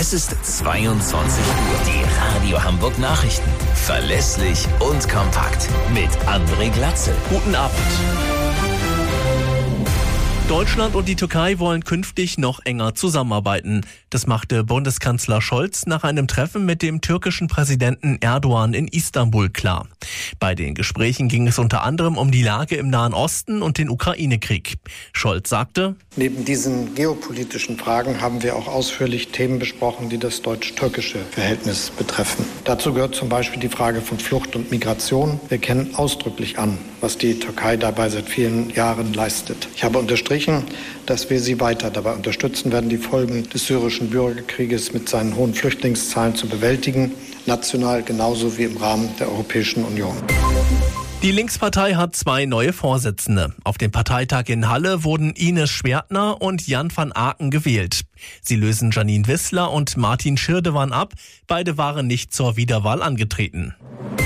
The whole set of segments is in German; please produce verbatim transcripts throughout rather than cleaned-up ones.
Es ist zweiundzwanzig Uhr. Die Radio Hamburg Nachrichten. Verlässlich und kompakt. Mit André Glatzel. Guten Abend. Deutschland und die Türkei wollen künftig noch enger zusammenarbeiten. Das machte Bundeskanzler Scholz nach einem Treffen mit dem türkischen Präsidenten Erdogan in Istanbul klar. Bei den Gesprächen ging es unter anderem um die Lage im Nahen Osten und den Ukraine-Krieg. Scholz sagte: Neben diesen geopolitischen Fragen haben wir auch ausführlich Themen besprochen, die das deutsch-türkische Verhältnis betreffen. Dazu gehört zum Beispiel die Frage von Flucht und Migration. Wir kennen ausdrücklich an, was die Türkei dabei seit vielen Jahren leistet. Ich habe unterstrichen, dass wir sie weiter dabei unterstützen werden, die Folgen des syrischen Bürgerkrieges mit seinen hohen Flüchtlingszahlen zu bewältigen, national genauso wie im Rahmen der Europäischen Union. Die Linkspartei hat zwei neue Vorsitzende. Auf dem Parteitag in Halle wurden Ines Schwertner und Jan van Aken gewählt. Sie lösen Janine Wissler und Martin Schirdewan ab. Beide waren nicht zur Wiederwahl angetreten.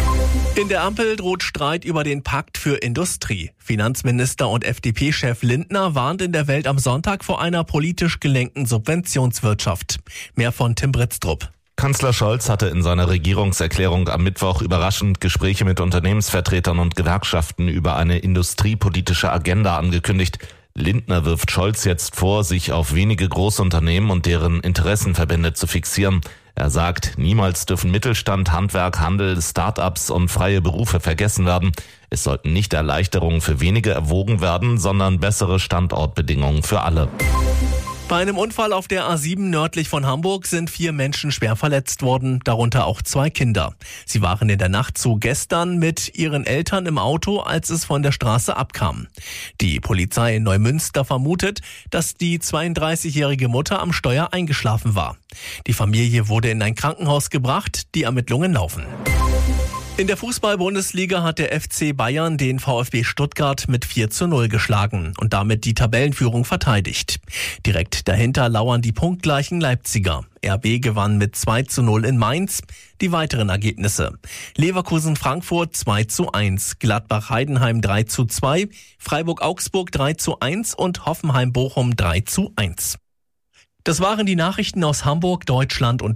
In der Ampel droht Streit über den Pakt für Industrie. Finanzminister und F D P-Chef Lindner warnt in der Welt am Sonntag vor einer politisch gelenkten Subventionswirtschaft. Mehr von Tim Britztrup. Kanzler Scholz hatte in seiner Regierungserklärung am Mittwoch überraschend Gespräche mit Unternehmensvertretern und Gewerkschaften über eine industriepolitische Agenda angekündigt. Lindner wirft Scholz jetzt vor, sich auf wenige Großunternehmen und deren Interessenverbände zu fixieren. Er sagt, niemals dürfen Mittelstand, Handwerk, Handel, Start-ups und freie Berufe vergessen werden. Es sollten nicht Erleichterungen für wenige erwogen werden, sondern bessere Standortbedingungen für alle. Bei einem Unfall auf der A sieben nördlich von Hamburg sind vier Menschen schwer verletzt worden, darunter auch zwei Kinder. Sie waren in der Nacht zu gestern mit ihren Eltern im Auto, als es von der Straße abkam. Die Polizei in Neumünster vermutet, dass die zweiunddreißigjährige Mutter am Steuer eingeschlafen war. Die Familie wurde in ein Krankenhaus gebracht, die Ermittlungen laufen. In der Fußball-Bundesliga hat der F C Bayern den VfB Stuttgart mit vier zu null geschlagen und damit die Tabellenführung verteidigt. Direkt dahinter lauern die punktgleichen Leipziger. R B gewann mit zwei zu null in Mainz. Die weiteren Ergebnisse: Leverkusen-Frankfurt zwei zu eins, Gladbach-Heidenheim drei zu zwei, Freiburg-Augsburg drei zu eins und Hoffenheim-Bochum drei zu eins. Das waren die Nachrichten aus Hamburg, Deutschland und